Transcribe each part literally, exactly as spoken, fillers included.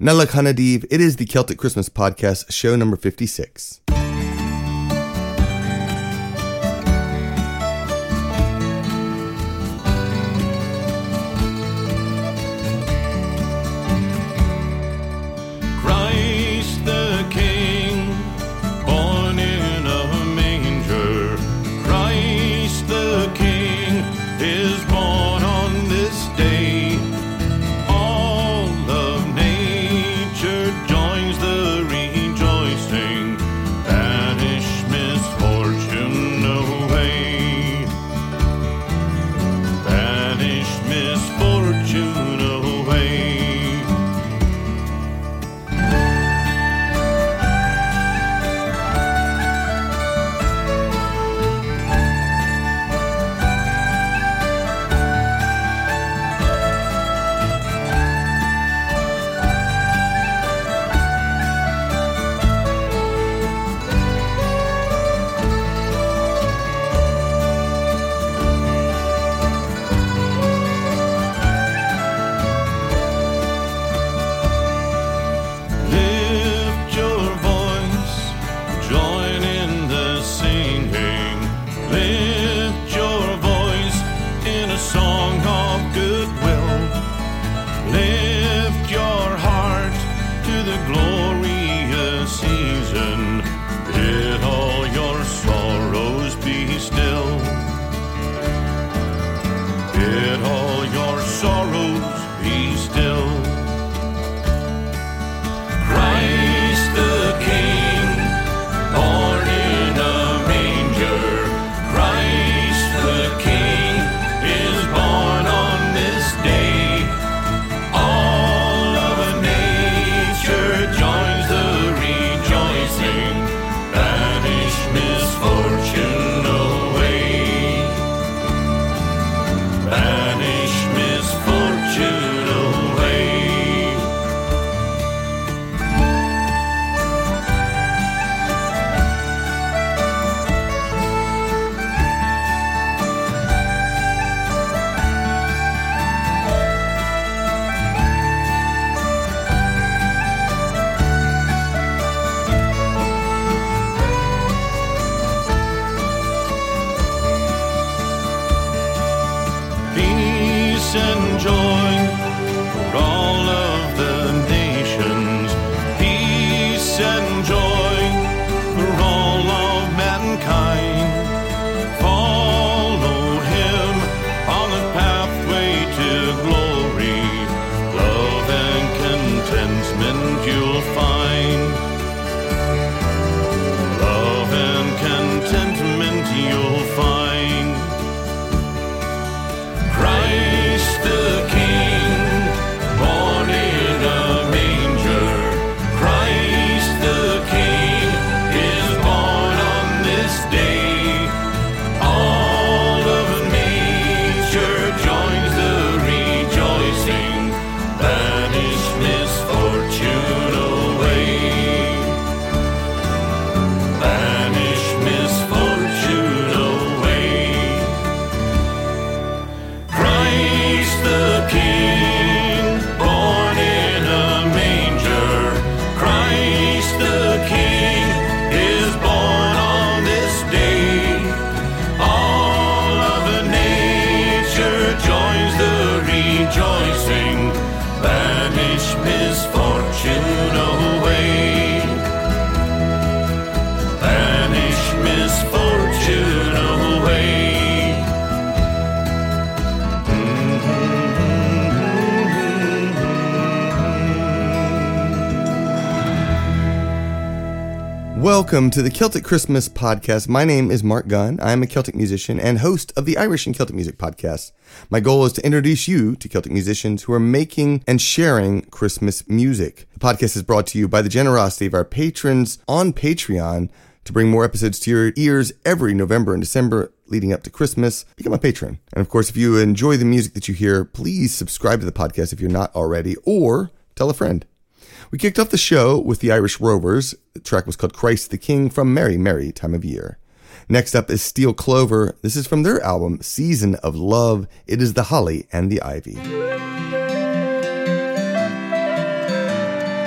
Nella Kanadiv, it is the Celtic Christmas Podcast, show number fifty-six. Welcome to the Celtic Christmas Podcast. My name is Mark Gunn. I am a Celtic musician and host of the Irish and Celtic Music Podcast. My goal is to introduce you to Celtic musicians who are making and sharing Christmas music. The podcast is brought to you by the generosity of our patrons on Patreon. To bring more episodes to your ears every November and December leading up to Christmas, become a patron. And of course, if you enjoy the music that you hear, please subscribe to the podcast if you're not already, or tell a friend. We kicked off the show with the Irish Rovers. The track was called Christ the King from Merry, Merry Time of Year. Next up is Steel Clover. This is from their album, Season of Love. It is the Holly and the Ivy.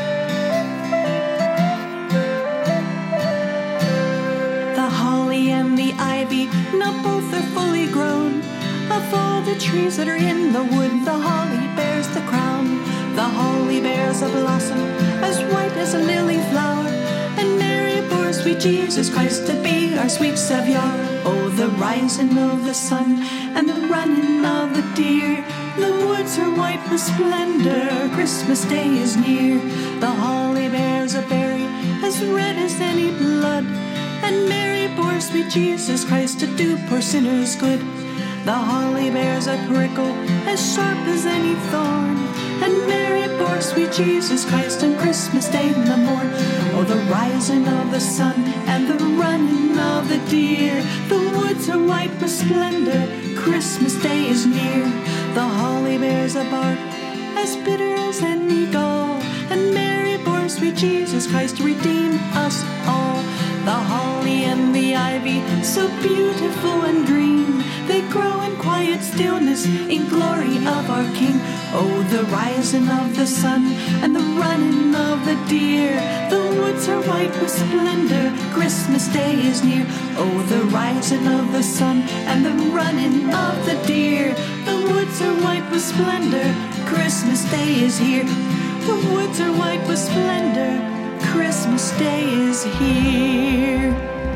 Of all the trees that are in the wood, the holly bears the crown. The holly bears a blossom as white as a lily flower, and Mary bore sweet Jesus Christ to be our sweet Savior. Oh, the rising of the sun and the running of the deer, the woods are white with splendor, Christmas Day is near. The holly bears a berry as red as any blood, and Mary bore sweet Jesus Christ to do poor sinners good. The holly bears a prickle as sharp as any thorn, and Mary bore sweet Jesus Christ on Christmas Day in the morn. Oh, the rising of the sun and the running of the deer, the woods are white with splendor, Christmas Day is near. The holly bears a bark as bitter as any gall, and Mary bore sweet Jesus Christ to redeem us all. The holly and the ivy, so beautiful and green, they grow in quiet stillness in glory of our King. Oh, the rising of the sun and the running of the deer, the woods are white with splendor, Christmas Day is near. Oh, the rising of the sun and the running of the deer, the woods are white with splendor, Christmas Day is here. The woods are white with splendor, Christmas Day is here.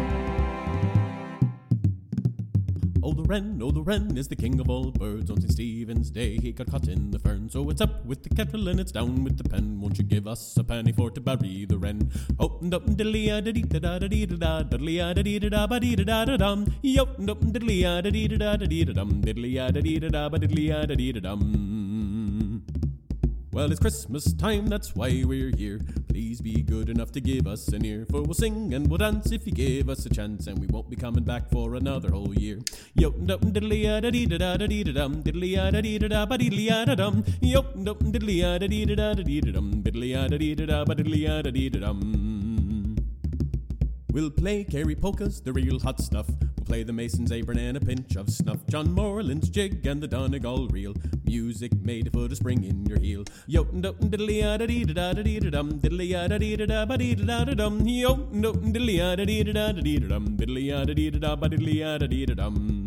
Oh, the wren, oh, the wren is the king of all birds. On Saint Stephen's Day he got caught in the fern. So it's up with the kettle and it's down with the pen. Won't you give us a penny for to bury the wren? Oh, up diddly a da dee da da da dee da da, diddly a da dee da da ba dee da da da dum. Yo, up diddly a da dee da da da dee da dum, diddly a da dee da da ba diddly a da dee da dum. Well, it's Christmas time, that's why we're here. Please be good enough to give us an ear, for we'll sing and we'll dance if you give us a chance, and we won't be coming back for another whole year. Yo, dum diddly a da dee da da da dee da dum, diddly a da dee da da ba diddly a da dum. Yo, dum diddly a da dee da da da dee da dum, diddly a da dee da da ba diddly a da dee da dum. We'll play Carrie polkas, the real hot stuff. We'll play the Mason's apron and a pinch of snuff, John Moreland's jig and the Donegal reel, music made to put a spring in your heel. Yo, dum diddly a da dee da da dee da dum, diddly a da dee da da ba dee da da dum. Yo, dum diddly a da dee da da dee da dum, diddly a da dee da da ba diddly a da dee da dum.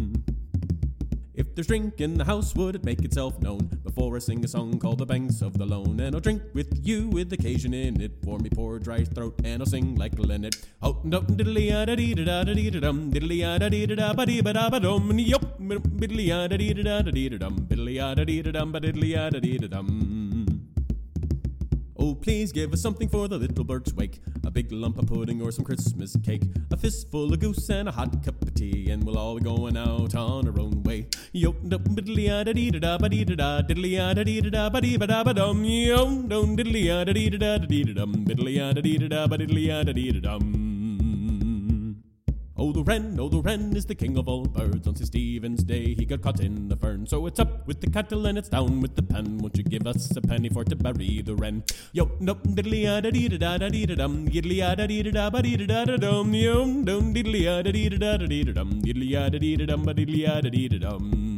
If there's drink in the house, would it make itself known before I sing a song called The Banks of the Lone? And I'll drink with you with occasion in it, for me poor dry throat, and I'll sing like Linnet. Oh, dum diddly a da dee da da dee da dum, diddly a da dee da da ba dee ba da ba dum. Yup, biddly a da dee da da dee da dum, biddly a da dee da dum ba diddly a da dee da dum. Oh, please give us something for the little bird's wake, a big lump of pudding or some Christmas cake, a fistful of goose and a hot cup of tea, and we'll all be going out on our own way. Yo, dum diddly a da dee da da ba dee da da, diddly a da dee da da ba dee ba da ba dum. Yo, dum diddly a da dee da da dee da dum, diddly a da dee da da ba diddly a da dee da dum. Oh, the wren, oh, the wren is the king of all birds. On Saint Stephen's Day he got caught in the fern. So it's up with the kettle and it's down with the pen. Won't you give us a penny for to bury the wren? Yo, dum diddly a da dee da da da dee da dum, diddly a da dee da da ba dee da da da dum. Yo, dum diddly a da dee da da da dee da dum, diddly a da dee da dum ba diddly a da dee da dum.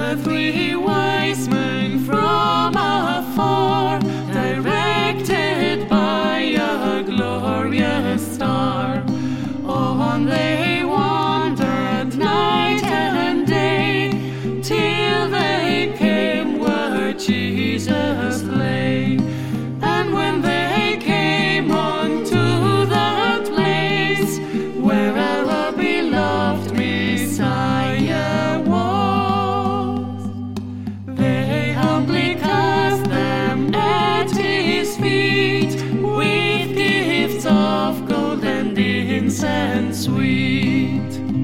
the three wise men from afar, directed by a glorious star. On they wandered night and day, till they came where Jesus lay. And when they came unto that place where our beloved Messiah was, they humbly cast them at his feet, with gifts of gold and incense sweet.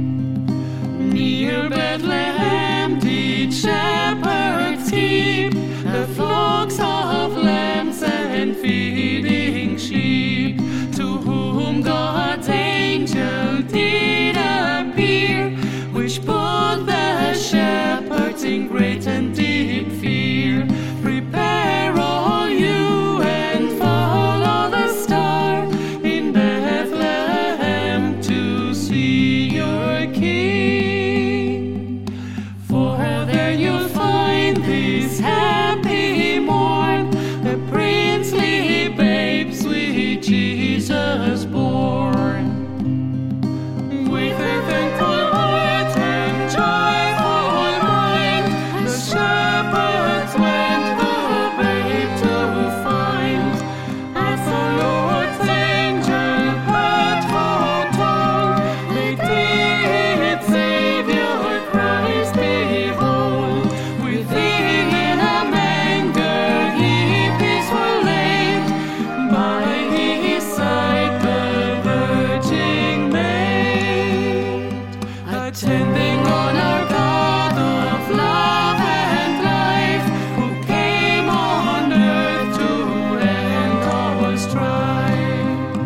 Near Bethlehem did shepherds keep the flocks of lambs and feeding sheep, to whom God's angel did appear, which put the shepherds in great and deep fear. Prepare all you and follow the star in Bethlehem to see your King. For there you'll find this happy morn, the princely babe, sweet Jesus born. With a thankful heart and joyful mind, the shepherds went the babe to find. As the Lord's angel had foretold, they did Savior Christ behold. Within in a manger he peaceful laid, by his side the Virgin Maid. Attending on our God of love and life, who came on earth to end all strife.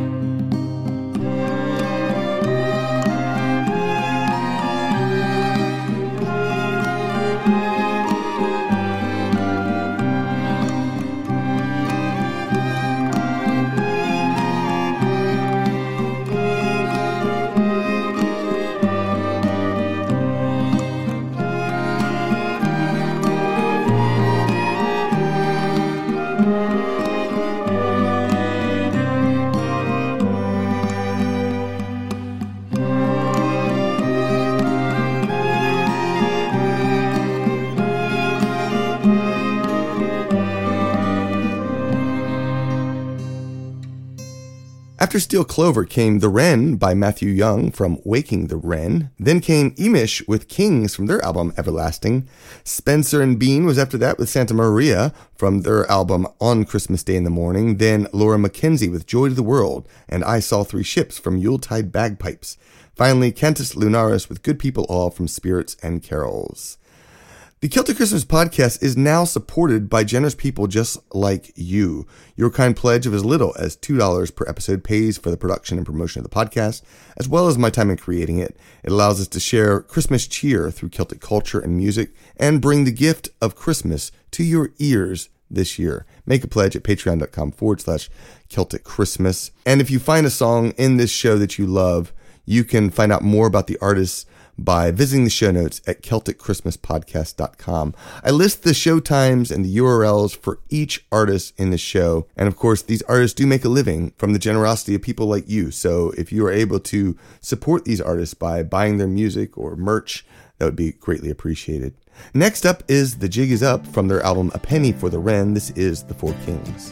After Steel Clover came The Wren by Matthew Young from Waking the Wren. Then came Emish with Kings from their album Everlasting. Spencer and Bean was after that with Santa Maria from their album On Christmas Day in the Morning. Then Laura Mackenzie with Joy to the World and I Saw Three Ships from Yuletide Bagpipes. Finally, Cantus Lunaris with Good People All from Spirits and Carols. The Celtic Christmas podcast is now supported by generous people just like you. Your kind pledge of as little as two dollars per episode pays for the production and promotion of the podcast, as well as my time in creating it. It allows us to share Christmas cheer through Celtic culture and music and bring the gift of Christmas to your ears this year. Make a pledge at patreon.com forward slash Celtic Christmas. And if you find a song in this show that you love, you can find out more about the artists by visiting the show notes at celtic christmas podcast dot com. I list the show times and the U R Ls for each artist in the show. And of course, these artists do make a living from the generosity of people like you. So if you are able to support these artists by buying their music or merch, that would be greatly appreciated. Next up is The Jig Is Up from their album A Penny for the Wren. This is The Four Kings.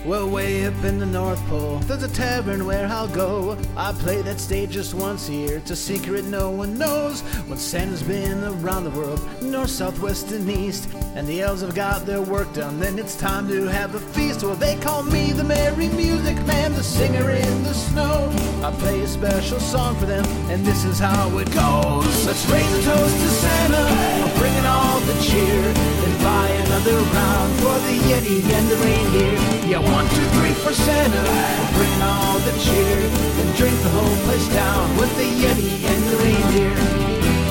Well, way up in the North Pole, there's a tavern where I'll go. I play that stage just once a year. It's a secret no one knows. When Santa's been around the world, north, south, west, and east, and the elves have got their work done, then it's time to have a feast. Well, they call me the Merry Music Man, the singer in the snow. I play a special song for them, and this is how it goes. Let's raise a toast to Santa, we're bringing all the cheer, and buy another round for the Yeti and the reindeer. Yeah, one, two, three for Santa, we're bringing all the cheer, and drink the whole place down with the Yeti and the reindeer.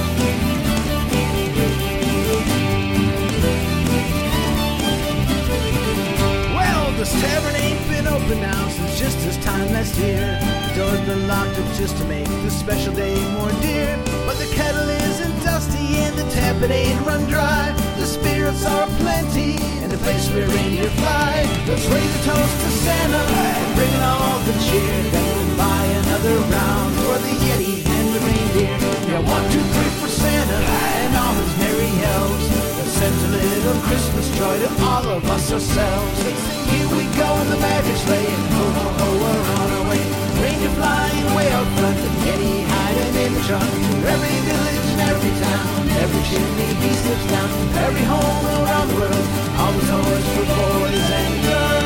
This tavern ain't been open now since just this time last year. The door's been locked up just to make this special day more dear. But the kettle isn't dusty and the tap it ain't run dry. The spirits are plenty and the place where reindeer fly. Let's raise a toast to Santa and bring in all the cheer. Then we'll buy another round for the Yeti and the reindeer. Yeah, one, two, three for Santa and all his merry elves. Sent a little Christmas joy to all of us ourselves. Here we go in the magic sleigh, and ho ho ho, we're on our way. Reindeer flying way out front, and Yeti hiding in the trunk. Every village and every town, every chimney he slips down. Every home around the world, all the toys for boys and girls.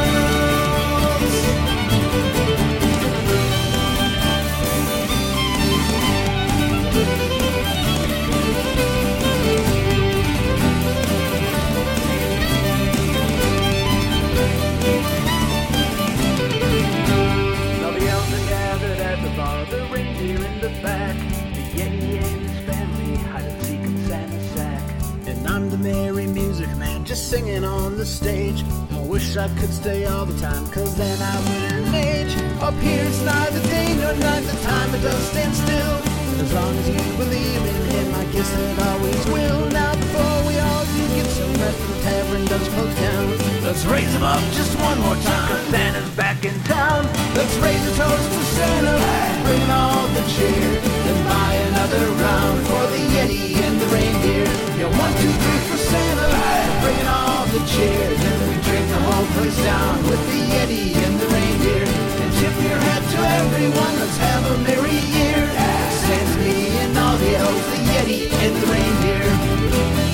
The reindeer in the back, the Yeti and his family, hide and seek in Santa's sack. And I'm the Merry Music Man, just singing on the stage. I wish I could stay all the time, cause then I wouldn't age. Up here it's neither day nor night, the time it does stand still. As long as you believe in him, I guess it always will. Now before we all do get some rest, the tavern does close down. Let's raise him up just one more time, cause Santa's back in town. Let's raise a toast to Santa, bring all the cheer, then buy another round for the Yeti and the reindeer. Yeah, one, two, three for Santa, bring all the cheer, then we drink the whole place down with the Yeti and the reindeer. And tip your hat to everyone, let's have a merry year. Santa's me and all the elves, the Yeti and the reindeer.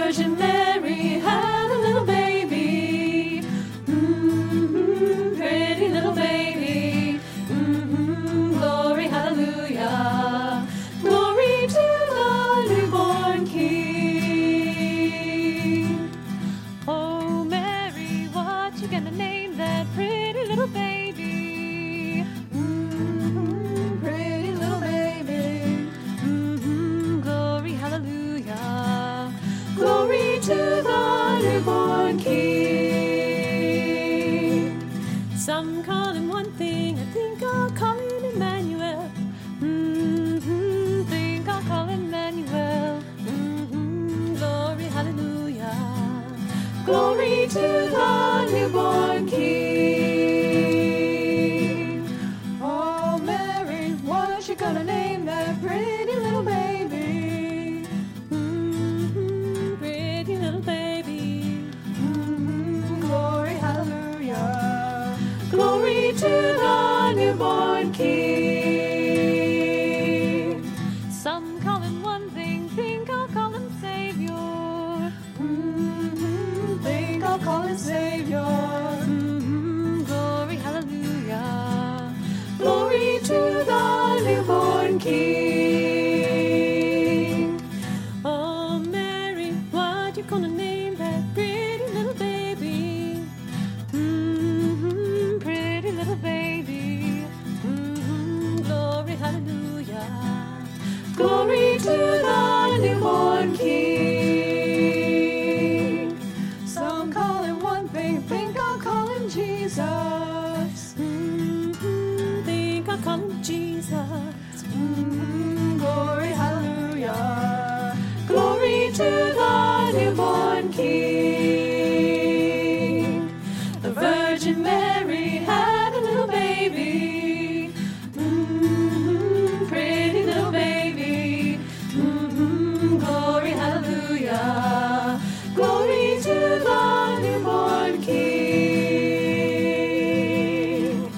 Virgin Mary had a little baby. Mm-hmm, pretty little baby. Mm-hmm, glory, hallelujah. Glory to the newborn King. Oh, Mary, what you gonna name that pretty little baby? Mm-hmm, pretty little baby. Mm-hmm, glory, hallelujah. Glory to the newborn King. Some call him one thing, I think I'll call him Emmanuel. Mm-hmm, think I'll call him Emmanuel. Mm-hmm, glory, hallelujah. Glory to the newborn King. Oh, Mary, what you gonna name that pretty little baby? Mm-hmm, pretty little baby. Mm-hmm, glory, hallelujah. Glory to the newborn King. Some call him one thing, think I'll call him Savior. Mm-hmm, think I'll call him Savior. Mm-hmm, glory, hallelujah. Glory to the newborn King. Oh, Mary, what you gonna name that pretty little baby? Mm-hmm, pretty little baby. Mm-hmm, glory, hallelujah. Glory to the newborn King. Some call him one thing, think I'll call him Jesus. Mm-hmm, think I'll call him Jesus. Mm-hmm, glory, hallelujah. Glory to the newborn King. The Virgin Mary had a little baby. Mm-hmm, pretty little baby. Mm-hmm, glory, hallelujah. Glory to the newborn King.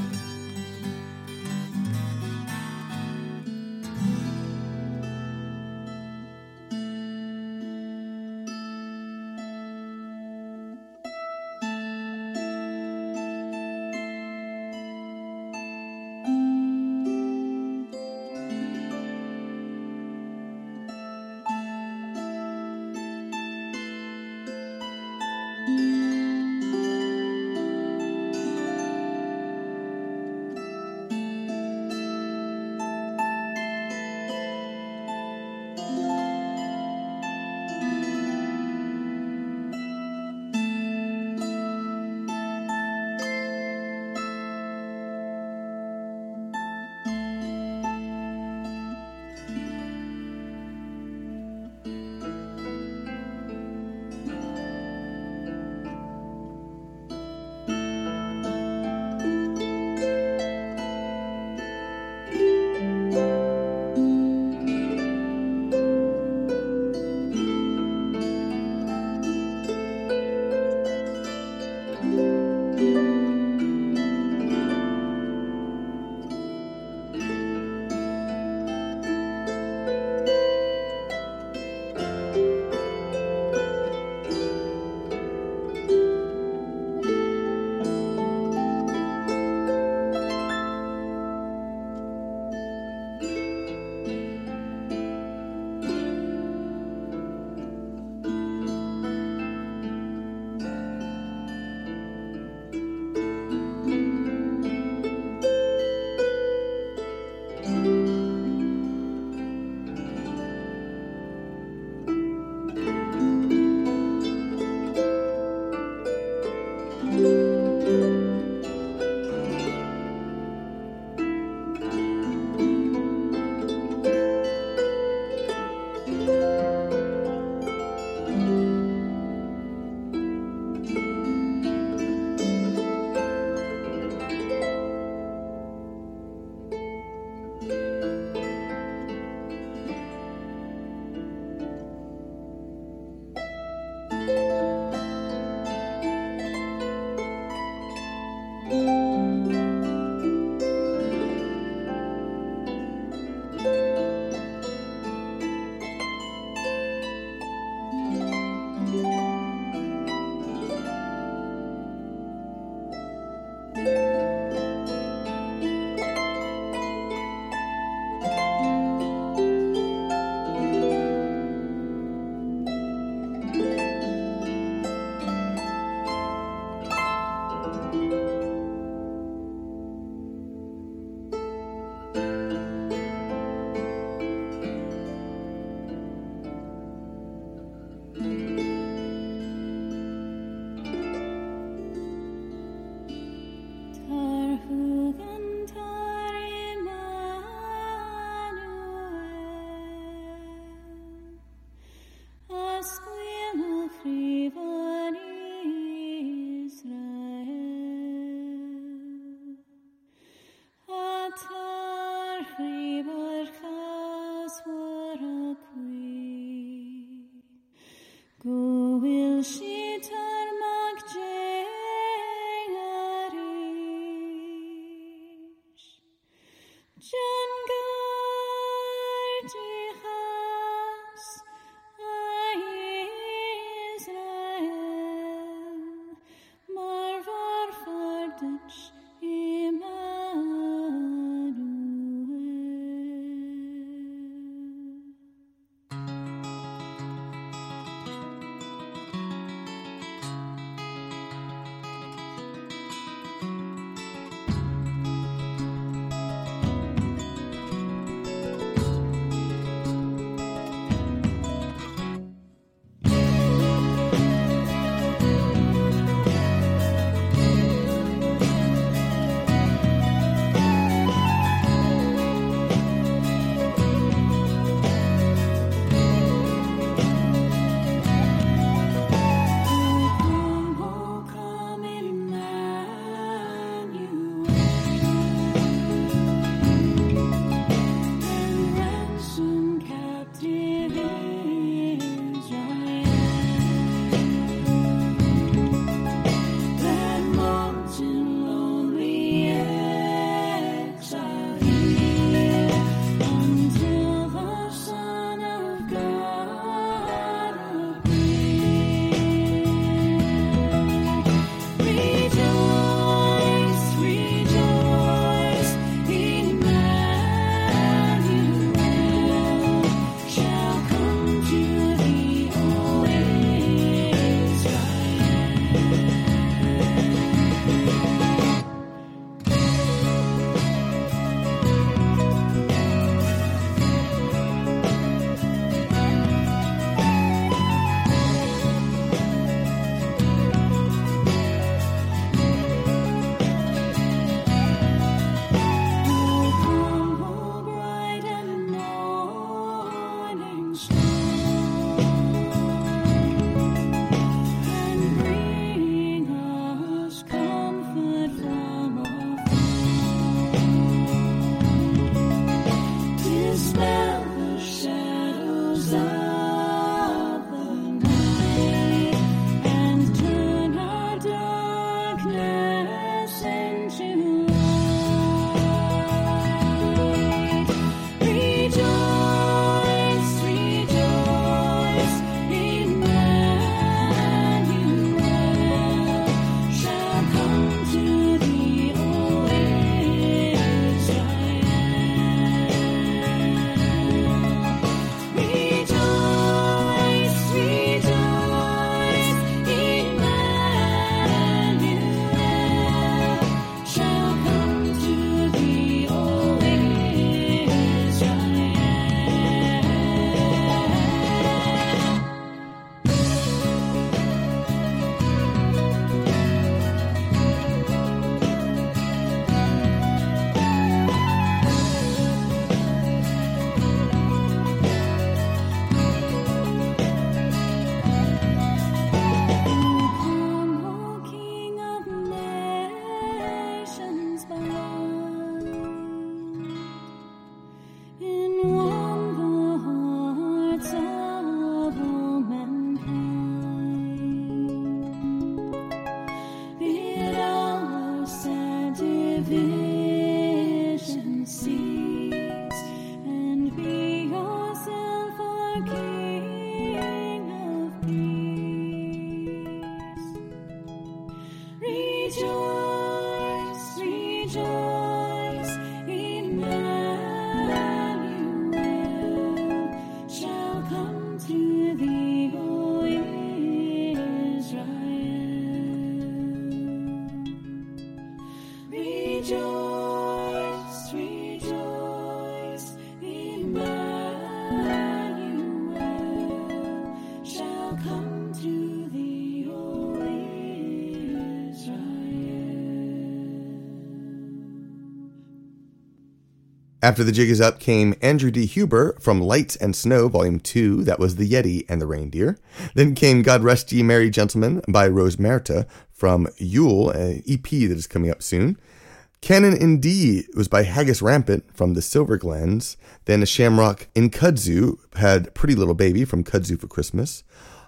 After The Jig Is Up came Andrew D. Huber from Lights and Snow, Volume two, that was The Yeti and the Reindeer. Then came God Rest Ye Merry Gentlemen by Rose Merta from Yule, an E P that is coming up soon. Canon in D was by Haggis Rampant from the Silver Glens. Then Shamrock in Kudzu had Pretty Little Baby from Kudzu for Christmas.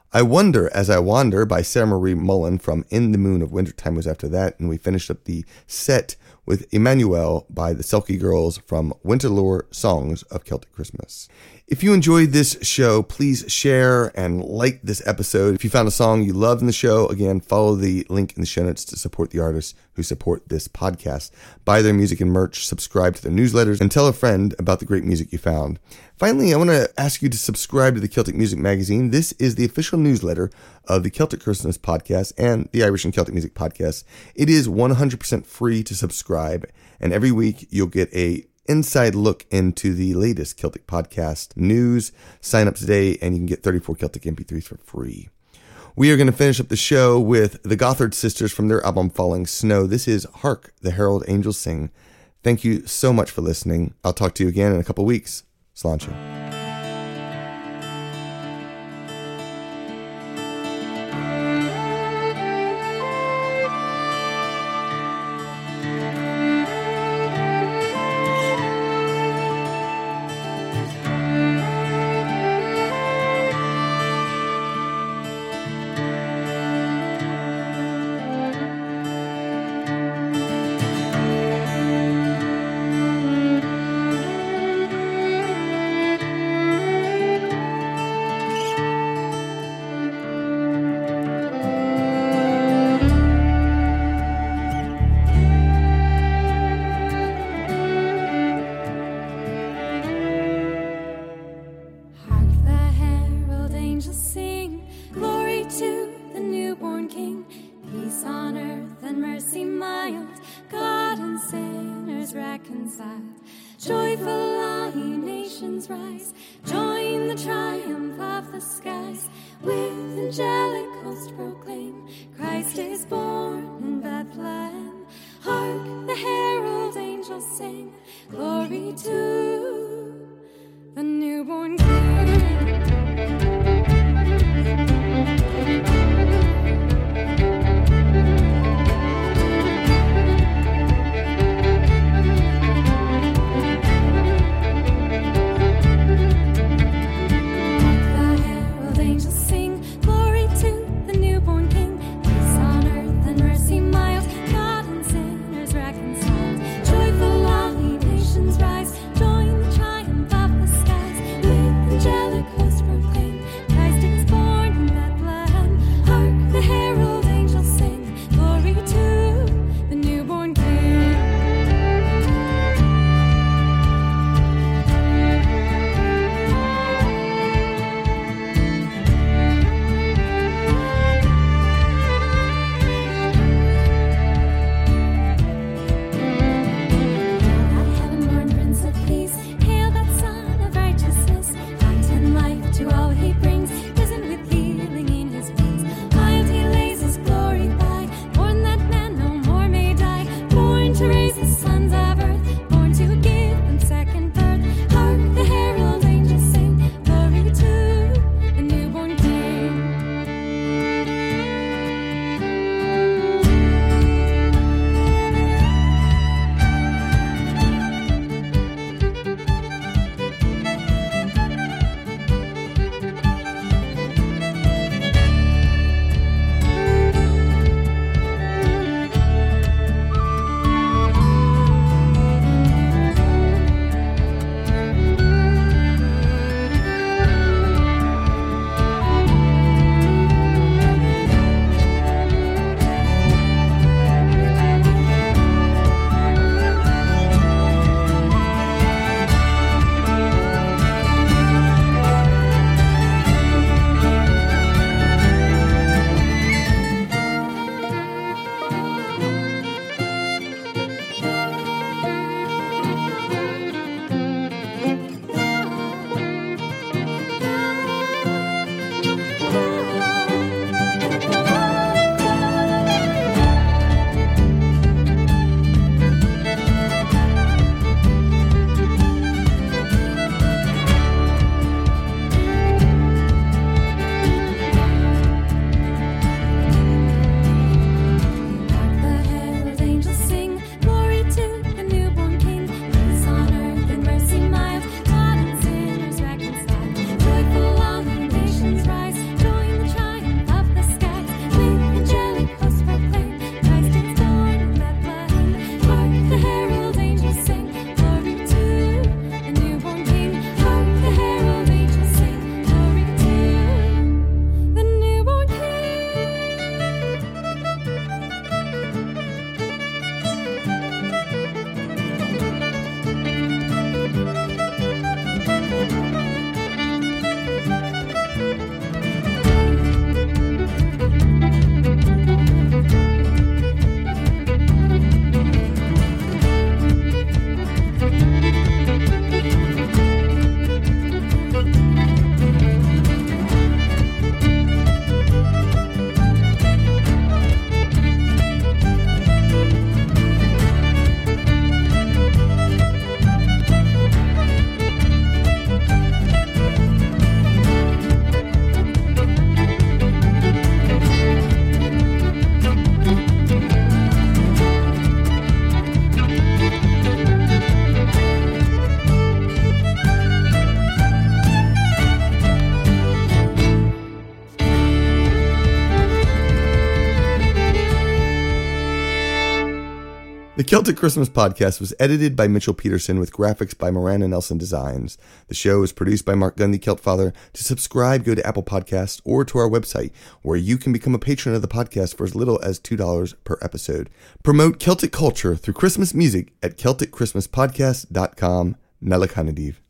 I Wonder As I Wander by Sarah Marie Mullen from In the Moon of Wintertime was after that, and we finished up the set with Emmanuel by the Selkie Girls from Winterlore Songs of Celtic Christmas. If you enjoyed this show, please share and like this episode. If you found a song you loved in the show, again, follow the link in the show notes to support the artists who support this podcast. Buy their music and merch, subscribe to their newsletters, and tell a friend about the great music you found. Finally, I want to ask you to subscribe to the Celtic Music Magazine. This is the official newsletter of the Celtic Christmas podcast and the Irish and Celtic Music podcast. It is one hundred percent free to subscribe, and every week you'll get a inside look into the latest Celtic podcast news. Sign up today and you can get thirty-four Celtic M P threes for free. We are going to finish up the show with the Gothard Sisters from their album Falling Snow. This is Hark the Herald Angels Sing. Thank you so much for listening. I'll talk to you again in a couple weeks. Sláinte. Joyful all ye nations rise, join the triumph of the skies with the The Celtic Christmas Podcast was edited by Mitchell Peterson with graphics by Miranda Nelson Designs. The show is produced by Mark Gunn, the Celt Father. To subscribe, go to Apple Podcasts or to our website, where you can become a patron of the podcast for as little as two dollars per episode. Promote Celtic culture through Christmas music at celtic christmas podcast dot com. Nella Kanadiv.